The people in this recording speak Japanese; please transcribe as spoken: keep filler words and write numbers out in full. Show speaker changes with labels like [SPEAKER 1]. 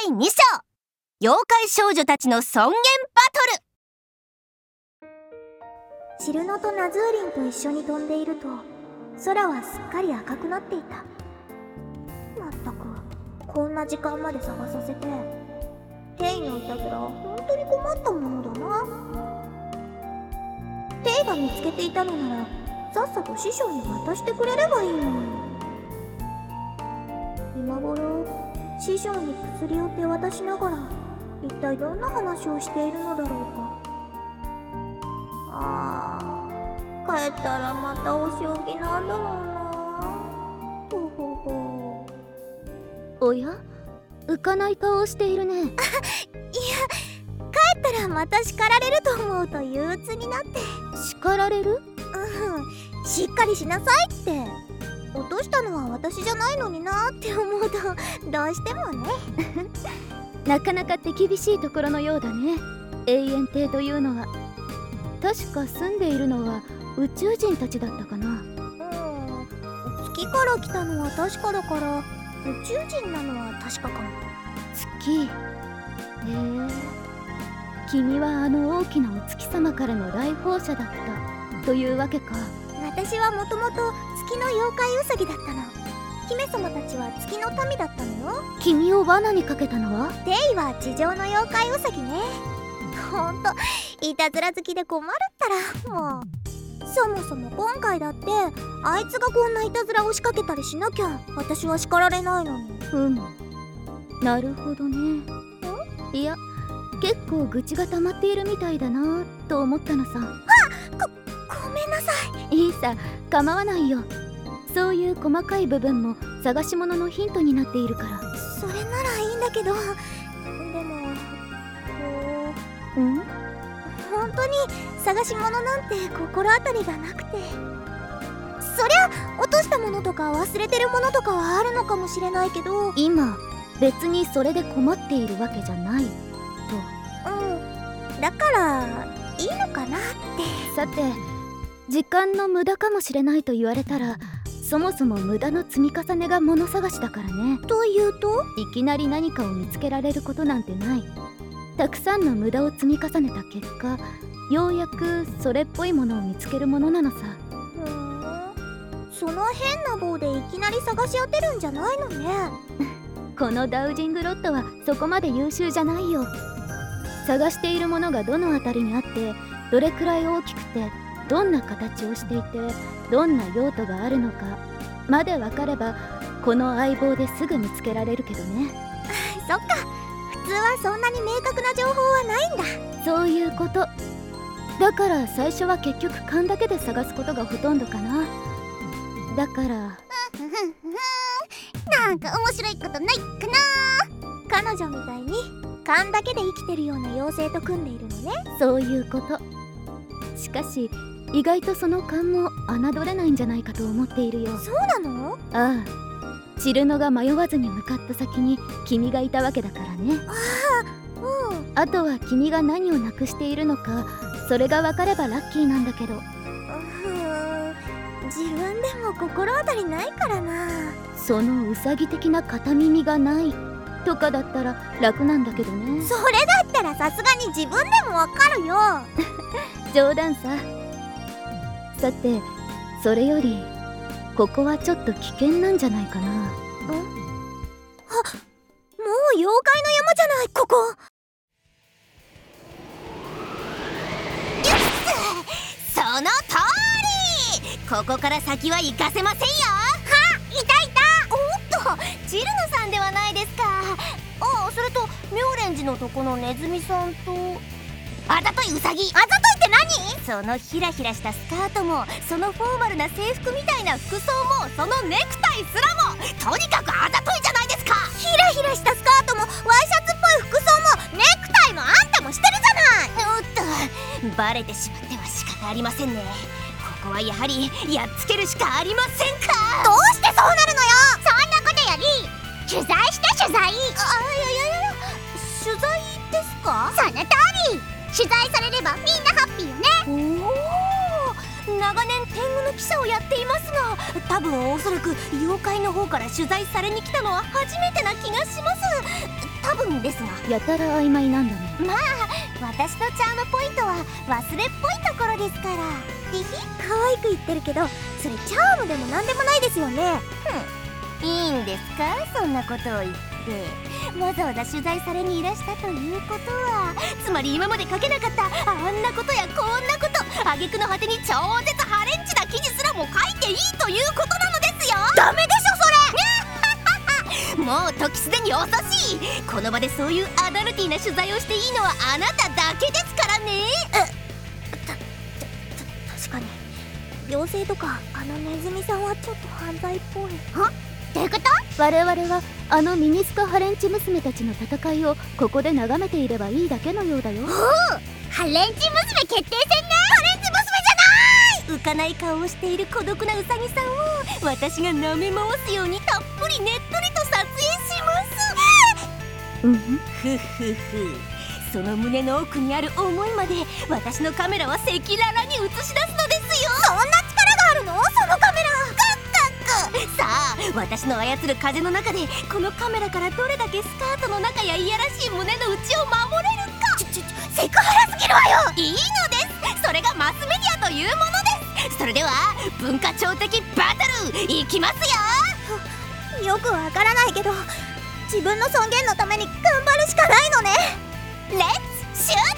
[SPEAKER 1] いに章、妖怪少女たちの尊厳バトル。
[SPEAKER 2] チルノとナズーリンと一緒に飛んでいると空はすっかり赤くなっていた。まったくこんな時間まで探させて、テイのいたずらは本当に困ったものだな。テイが見つけていたのならさっさと師匠に渡してくれればいいのに。今頃師匠に薬を手渡しながら一体どんな話をしているのだろうか。ああ、帰ったらまたお仕置きなんだろうな。ほほほ。
[SPEAKER 3] おや、浮かない顔をしているね。いや、
[SPEAKER 2] 帰ったらまた叱られると思うと憂鬱になって。
[SPEAKER 3] 叱られる？
[SPEAKER 2] うん、しっかりしなさいって。落としたのは私じゃないのになって思うとどうしてもね。
[SPEAKER 3] なかなか手厳しいところのようだね、永遠帝というのは。確か住んでいるのは宇宙人たちだったかな。うん、
[SPEAKER 2] 月から来たのは確かだから、宇宙人なのは確かかも。
[SPEAKER 3] 月。へえ、君はあの大きなお月様からの来訪者だったというわけか。
[SPEAKER 2] 私はもともと月の妖怪ウサギだったの。姫様たちは月の民だったのよ。
[SPEAKER 3] 君を罠にかけたのは？
[SPEAKER 2] テイは地上の妖怪ウサギね。ほんといたずら好きで困るったら。もうそもそも今回だってあいつがこんないたずらを仕掛けたりしなきゃ私は叱られないのに。
[SPEAKER 3] うん、なるほどね。ん？いや、結構愚痴が溜まっているみたいだなと思ったのさ。
[SPEAKER 2] あ、ご、ごめんなさい。
[SPEAKER 3] いいさ、構わないよ。そういう細かい部分も探し物のヒントになっているから。
[SPEAKER 2] それならいいんだけど、でもこう、
[SPEAKER 3] うん？
[SPEAKER 2] 本当に探し物なんて心当たりがなくて。そりゃ落としたものとか忘れてるものとかはあるのかもしれないけど、
[SPEAKER 3] 今別にそれで困っているわけじゃないと。
[SPEAKER 2] うん、だからいいのかなって。
[SPEAKER 3] さて、時間の無駄かもしれないと言われたら、そもそも無駄の積み重ねが物探しだからね。
[SPEAKER 2] というと？
[SPEAKER 3] いきなり何かを見つけられることなんてない。たくさんの無駄を積み重ねた結果、ようやくそれっぽいものを見つけるものなのさ。
[SPEAKER 2] ふーん、その変な棒でいきなり探し当てるんじゃないのね。
[SPEAKER 3] このダウジングロッドはそこまで優秀じゃないよ。探しているものがどの辺りにあって、どれくらい大きくて、どんな形をしていて、どんな用途があるのかまで分かれば、この相棒ですぐ見つけられるけどね。
[SPEAKER 2] そっか、普通はそんなに明確な情報はないんだ。
[SPEAKER 3] そういうこと。だから最初は結局勘だけで探すことがほとんどかな。だから、
[SPEAKER 2] ふふふなんか面白いことないかな。彼女みたいに勘だけで生きてるような妖精と組んでいるのね。
[SPEAKER 3] そういうこと。しかし意外とその勘も侮れないんじゃないかと思っているよ。
[SPEAKER 2] そうなの？
[SPEAKER 3] ああ、チルノが迷わずに向かった先に君がいたわけだからね。
[SPEAKER 2] ああ、うん。
[SPEAKER 3] あとは君が何をなくしているのか、それが分かればラッキーなんだけど。
[SPEAKER 2] うーん、自分でも心当たりないからな。
[SPEAKER 3] そのウサギ的な片耳がないとかだったら楽なんだけどね。
[SPEAKER 2] それだったらさすがに自分でもわかるよ。
[SPEAKER 3] 冗談さ。さて、それよりここはちょっと危険なんじゃないかな。ん？あ、もう
[SPEAKER 2] 妖怪の山じゃない、ここ。
[SPEAKER 1] その通り。ここから先は行かせませんよ。
[SPEAKER 2] はっ、いたいた。
[SPEAKER 1] おっと、チルノさんではないですか。ああ、それと妙蓮寺のとこのネズミさんと、あざといウサギ。
[SPEAKER 2] あざといって何？
[SPEAKER 1] そのヒラヒラしたスカートも、そのフォーマルな制服みたいな服装も、そのネクタイすらも、とにかくあざといじゃないですか。
[SPEAKER 2] ヒラヒラしたスカートもワイシャツっぽい服装もネクタイもあんたもしてるじゃない。
[SPEAKER 1] おっと、バレてしまっては仕方ありませんね。ここはやはりやっつけるしかありませんか。
[SPEAKER 2] どうしてそうなるのよ。そんなことより取材して取材。あ、いやいやいや、取材ですか？その通り。取材されればみんなハッピーよね。
[SPEAKER 1] おお、 長年天狗の記者をやっていますが、多分おそらく妖怪の方から取材されに来たのは初めてな気がします。多分ですが、
[SPEAKER 3] やたら曖昧なんだね。
[SPEAKER 1] まあ私のチャームポイントは忘れっぽいところですから。
[SPEAKER 2] ひひ、可愛く言ってるけど、それチャームでもなんでもないですよね。
[SPEAKER 1] いいんですか、そんなことを言って。わざわざ取材されにいらしたということは、つまり今まで書けなかったあんなことやこんなこと、挙句の果てに超絶ハレンチな記事すらも書いていいということなのですよ。
[SPEAKER 2] ダメでしょそれ
[SPEAKER 1] もう時すでに遅し。この場でそういうアダルティーな取材をしていいのはあなただけですからね。
[SPEAKER 2] 確かに妖精とかあのネズミさんはちょっと犯罪っぽい。
[SPEAKER 1] は？どういうこと？
[SPEAKER 3] 我々はあのミニスカハレンチ娘たちの戦いをここで眺めていればいいだけのようだよ。
[SPEAKER 1] おお、ハレンチ娘決定戦ね。ハレンチ娘じゃない！浮かない顔をしている孤独なウサギさんを私が舐め回すようにたっぷりねっとりと撮影します。
[SPEAKER 3] うん
[SPEAKER 1] ふふふ、その胸の奥にある思いまで私のカメラは赤裸々に映し出すのですよ。
[SPEAKER 2] そんな力があるの？そのカメラ。
[SPEAKER 1] さあ、私の操る風の中でこのカメラからどれだけスカートの中やいやらしい胸の内を守れるか。
[SPEAKER 2] ちょちょちょ、セクハラすぎるわよ。
[SPEAKER 1] いいのです。それがマスメディアというものです。それでは文化庁的バトルいきますよ。
[SPEAKER 2] よくわからないけど、自分の尊厳のために頑張るしかないのね。
[SPEAKER 1] レッツシュート。